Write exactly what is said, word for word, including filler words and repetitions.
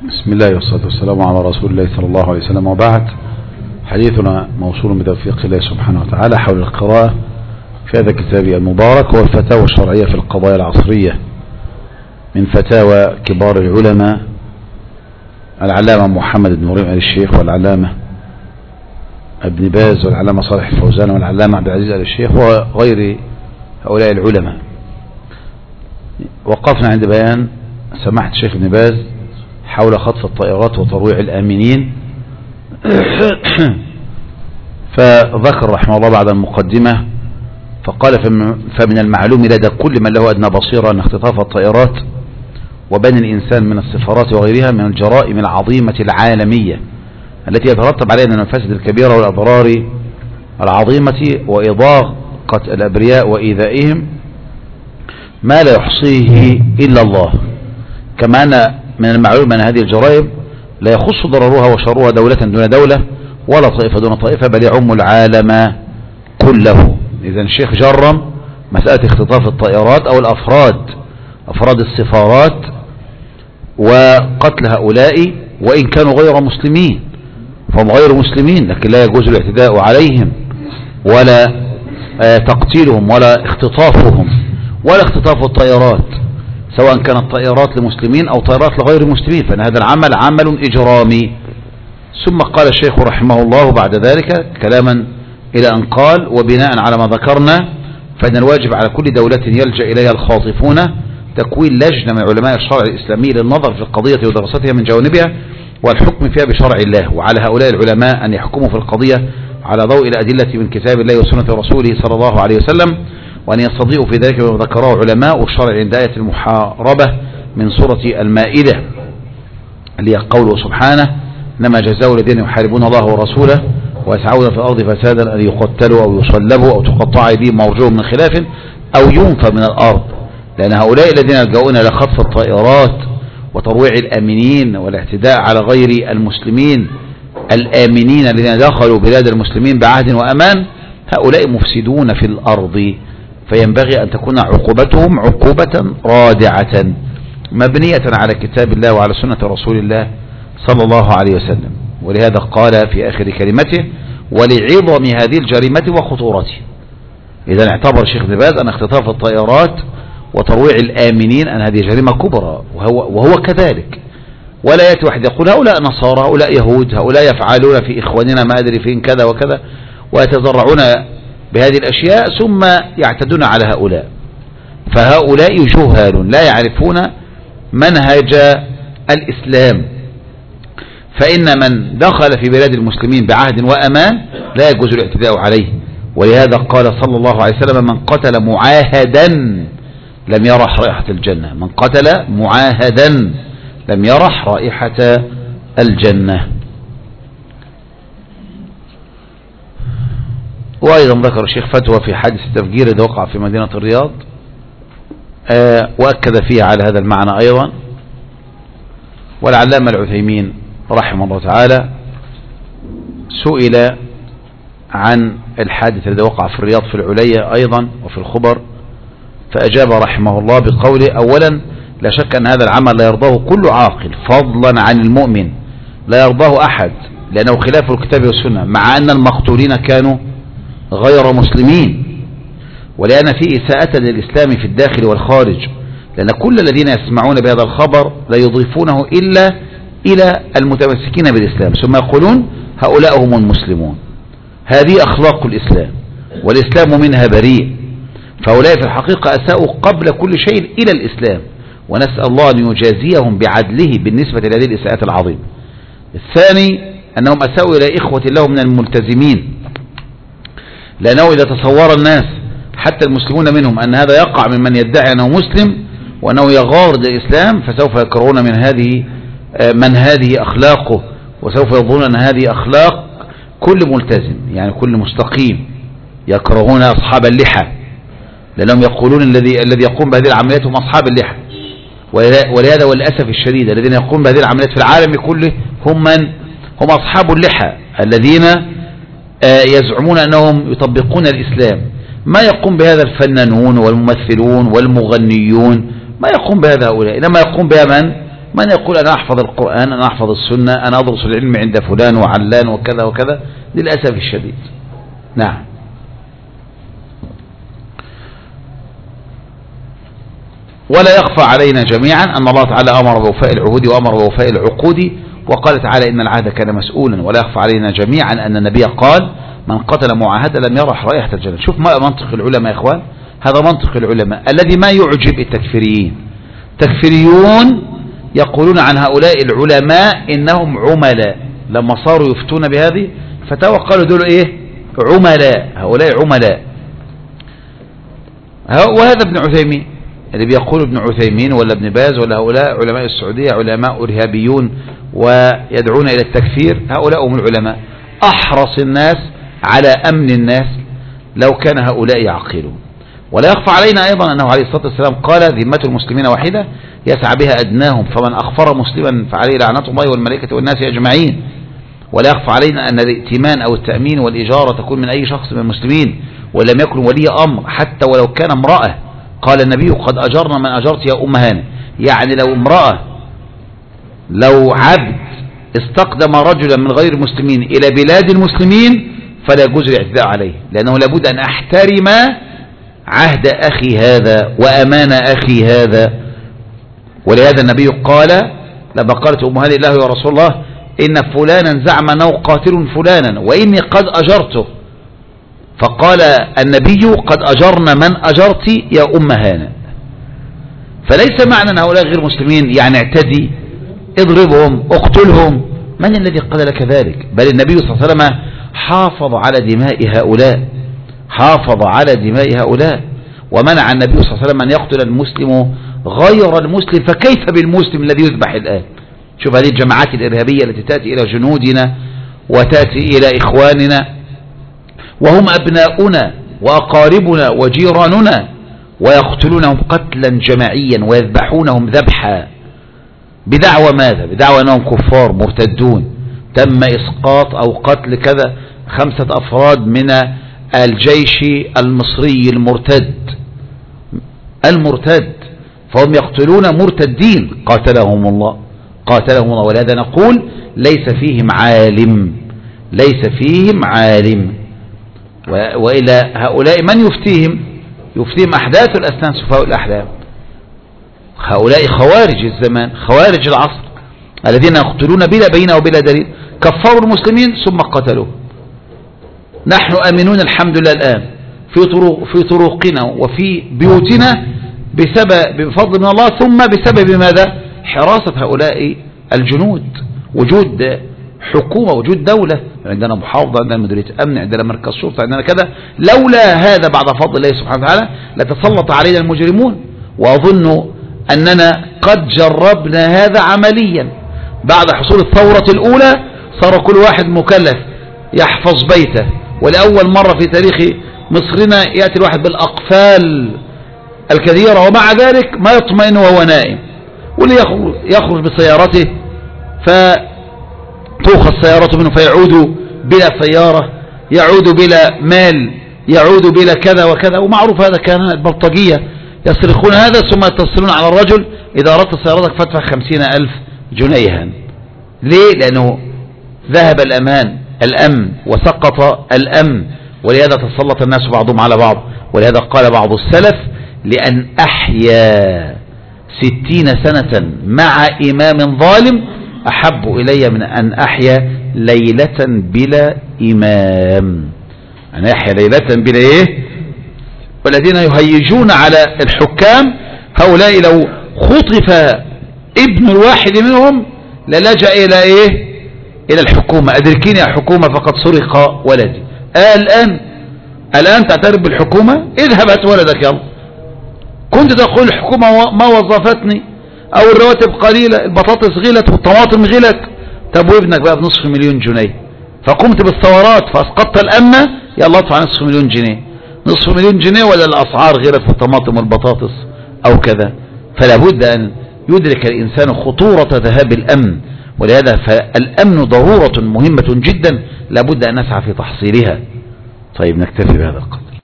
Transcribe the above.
بسم الله والصلاة والسلام على رسول الله صلى الله عليه وسلم، وبعد. حديثنا موصول بتوفيق الله سبحانه وتعالى حول القراءة في هذا الكتاب المبارك، والفتاوى الشرعية في القضايا العصرية من فتاوى كبار العلماء العلامة محمد بن مريم آل الشيخ، والعلامة ابن باز، والعلامة صالح الفوزان، والعلامة عبد العزيز آل الشيخ، وغير هؤلاء العلماء. وقفنا عند بيان سماحة الشيخ ابن باز حول خطف الطائرات وترويع الآمنين، فذكر رحمه الله بعد المقدمة فقال: فمن المعلوم لدى كل من له أدنى بصيرة أن اختطاف الطائرات وبني الإنسان من السفارات وغيرها من الجرائم العظيمة العالمية التي يترتب عليها من المفاسد الكبيرة والأضرار العظيمة وإضاقة الأبرياء وإيذائهم ما لا يحصيه إلا الله. كما أن من المعلوم أن هذه الجرائم لا يخص ضررها وشرها دولة دون دولة ولا طائفة دون طائفة، بل يعم العالم كله. إذا الشيخ جرم مسألة اختطاف الطائرات أو الأفراد أفراد السفارات وقتل هؤلاء وإن كانوا غير مسلمين، فهم غير مسلمين، لكن لا يجوز الاعتداء عليهم ولا تقتيلهم ولا اختطافهم ولا اختطاف الطائرات، سواء كانت طائرات لمسلمين أو طائرات لغير مسلمين، فإن هذا العمل عمل إجرامي. ثم قال الشيخ رحمه الله بعد ذلك كلاما إلى أن قال: وبناء على ما ذكرنا فإن الواجب على كل دولة يلجأ إليها الخاطفون تكوين لجنة من علماء الشرع الإسلامي للنظر في القضية ودراستها من جوانبها والحكم فيها بشرع الله، وعلى هؤلاء العلماء أن يحكموا في القضية على ضوء الأدلة من كتاب الله وسنة رسوله صلى الله عليه وسلم، وأن يستضيئوا في ذلك ما ذكره علماء الشرع عند آية المحاربة من سورة المائدة اللي هي قوله سبحانه: إنما جزاء الذين يحاربون الله ورسوله ويسعون في الأرض فسادا أن يقتلوا أو يصلبوا أو تقطع أيديهم وأرجلهم من خلاف أو ينفى من الأرض. لأن هؤلاء الذين يلجؤون إلى خطف الطائرات وترويع الآمنين والاعتداء على غير المسلمين الآمنين الذين دخلوا بلاد المسلمين بعهد وأمان، هؤلاء مفسدون في الأرض، فينبغي أن تكون عقوبتهم عقوبة رادعة مبنية على كتاب الله وعلى سنة رسول الله صلى الله عليه وسلم. ولهذا قال في آخر كلمته: ولعظم هذه الجريمة وخطورته. إذا اعتبر الشيخ ابن باز أن اختطاف الطائرات وترويع الآمنين أن هذه جريمة كبرى، وهو, وهو كذلك. ولا يأتي واحد يقول هؤلاء نصارى، هؤلاء يهود، هؤلاء يفعلون في إخواننا ما أدري فين كذا وكذا، ويتزرعون بهذه الأشياء ثم يعتدون على هؤلاء. فهؤلاء جهال لا يعرفون منهج الإسلام، فإن من دخل في بلاد المسلمين بعهد وأمان لا يجوز الاعتداء عليه. ولهذا قال صلى الله عليه وسلم: من قتل معاهدا لم يرح رائحة الجنة. من قتل معاهدا لم يرح رائحة الجنة. وأيضا ذكر الشيخ فتوى في حادث التفجير الذي وقع في مدينة الرياض، آه وأكد فيها على هذا المعنى أيضا. والعلامة العثيمين رحمه الله تعالى سئل عن الحادث الذي وقع في الرياض في العليا أيضا وفي الخبر، فأجاب رحمه الله بقوله: أولا لا شك أن هذا العمل لا يرضاه كل عاقل فضلا عن المؤمن، لا يرضاه أحد لأنه خلاف الكتاب والسنة، مع أن المقتولين كانوا غير مسلمين، ولأن فيه إساءة للإسلام في الداخل والخارج، لأن كل الذين يسمعون بهذا الخبر لا يضيفونه إلا إلى المتمسكين بالإسلام، ثم يقولون هؤلاء هم المسلمون. هذه أخلاق الإسلام، والإسلام منها بريء، فهؤلاء في الحقيقة أساءوا قبل كل شيء إلى الإسلام، ونسأل الله أن يجازيهم بعدله بالنسبة لهذه الإساءات العظيمة. الثاني أنهم أساءوا إلى إخوة الله من الملتزمين، لأنه إذا تصور الناس حتى المسلمون منهم أن هذا يقع ممن يدعي أنه مسلم وأنه يغار للإسلام، فسوف يكرهون من هذه من هذه أخلاقه، وسوف يظنون أن هذه أخلاق كل ملتزم، يعني كل مستقيم. يكرهون أصحاب اللحى لأنهم يقولون الذي الذي يقوم بهذه العمليات هم أصحاب اللحى، ولهذا والأسف الشديد الذين يقومون بهذه العمليات في العالم كله هم من هم أصحاب اللحى الذين يزعمون أنهم يطبقون الإسلام. ما يقوم بهذا الفنانون والممثلون والمغنيون، ما يقوم بهذا هؤلاء، إنما يقوم بها من من يقول أنا أحفظ القرآن، أنا أحفظ السنة، أنا أدرس العلم عند فلان وعلان وكذا وكذا، للأسف الشديد. نعم. ولا يخفى علينا جميعا أن الله تعالى أمر بوفاء العهود وأمر بوفاء العقود، وقال تعالى إن العهد كان مسؤولا. ولا يخفى علينا جميعا أن النبي قال من قتل معاهدا لم يرح رائحة الجنة. شوف ما منطق العلماء يا إخوان، هذا منطق العلماء الذي ما يعجب التكفيريين. تكفيريون يقولون عن هؤلاء العلماء إنهم عملاء، لما صاروا يفتون بهذه فتاوى قالوا دول إيه؟ عملاء، هؤلاء عملاء. وهذا ابن عثيمين اللي بيقول ابن عثيمين ولا ابن باز ولا هؤلاء علماء السعودية علماء إرهابيون ويدعون إلى التكفير، هؤلاء هم العلماء أحرص الناس على أمن الناس لو كان هؤلاء يعقلون. ولا يخفى علينا أيضا أنه عليه الصلاة والسلام قال ذمة المسلمين واحدة يسعى بها أدناهم، فمن أغفر مسلما فعليه لعنة الله والملائكة والناس أجمعين. ولا يخفى علينا أن الائتمان أو التأمين والإجارة تكون من أي شخص من المسلمين ولم يكن ولي أمر حتى ولو كان امرأة. قال النبي قد أجرنا من أجرت يا أم هانئ، يعني لو امرأة لو عبد استقدم رجلا من غير المسلمين إلى بلاد المسلمين فلا يجوز الاعتداء عليه، لأنه لابد أن أحترم عهد أخي هذا وأمان أخي هذا. ولهذا النبي قال لما قالت أم هانئ له يا رسول الله إن فلانا زعم أنه قاتل فلانا وإني قد أجرته، فقال النبي قد أجرنا من أجرت يا أم هانئ. فليس معنى أن هؤلاء غير مسلمين يعني اعتدي اضربهم اقتلهم، من الذي قال لك ذلك؟ بل النبي صلى الله عليه وسلم حافظ على دماء هؤلاء، حافظ على دماء هؤلاء، ومنع النبي صلى الله عليه وسلم أن يقتل المسلم غير المسلم، فكيف بالمسلم الذي يذبح الآن؟ شوف هذه الجماعات الإرهابية التي تأتي إلى جنودنا وتأتي إلى إخواننا وهم أبناؤنا وأقاربنا وجيراننا ويقتلونهم قتلا جماعيا ويذبحونهم ذبحا بدعوى ماذا؟ بدعوى أنهم كفار مرتدون، تم إسقاط أو قتل كذا خمسة أفراد من الجيش المصري المرتد المرتد فهم يقتلون مرتدين قاتلهم الله قاتلهم الله. ولهذا نقول ليس فيهم عالم، ليس فيهم عالم. وإلى هؤلاء من يفتيهم؟ يفتيهم أحداث الأسنان سفهاء الأحلام، هؤلاء خوارج الزمان خوارج العصر الذين يقتلون بلا بينة وبلا دليل، كفروا المسلمين ثم قتلوا. نحن آمنون الحمد لله الآن في طرق في طرقنا وفي بيوتنا بسبب بفضل من الله، ثم بسبب ماذا؟ حراسة هؤلاء الجنود، وجود حكومة، وجود دولة، عندنا محافظة، عندنا مديرية أمن، عندنا مركز شرطة، عندنا كذا. لولا هذا بعد فضل الله سبحانه وتعالى لتسلط علينا المجرمون. وأظن أننا قد جربنا هذا عمليا بعد حصول الثورة الأولى، صار كل واحد مكلف يحفظ بيته، ولأول مرة في تاريخ مصرنا يأتي الواحد بالأقفال الكثيرة ومع ذلك ما يطمئن وهو نائم، واللي يخرج بسيارته فتوخى السيارة منه فيعود بلا سيارة، يعود بلا مال، يعود بلا كذا وكذا. ومعروف هذا كان البلطجية يصرخون هذا ثم يتصلون على الرجل إذا أردت سيارتك فادفع خمسين ألف جنيها. ليه؟ لأنه ذهب الأمان الأمن وسقط الأمن، ولهذا تسلط الناس بعضهم على بعض. ولهذا قال بعض السلف لأن أحيا ستين سنة مع إمام ظالم أحب إلي من أن أحيا ليلة بلا إمام. أن أحيا ليلة بلا إيه؟ والذين يهيجون على الحكام هؤلاء لو خطف ابن الواحد منهم للجأ إلى إيه؟ إلى الحكومة. أدركيني يا حكومة فقد سرق ولدي. آه الآن الآن تعترف بالحكومة؟ اذهب هات ولدك يلا. كنت تقول الحكومة ما وظفتني، أو الرواتب قليلة، البطاطس غلت والطماطم غلت، طب وابنك بقى بنصف مليون جنيه، فقمت بالثورات فأسقطت الأمة، يلا ادفع نصف مليون جنيه. نصف مليون جنيه ولا الأسعار غلت في الطماطم والبطاطس أو كذا. فلا بد أن يدرك الإنسان خطورة ذهاب الأمن، ولهذا فالأمن ضرورة مهمة جدا لا بد أن نسعى في تحصيلها. طيب نكتفي بهذا القدر.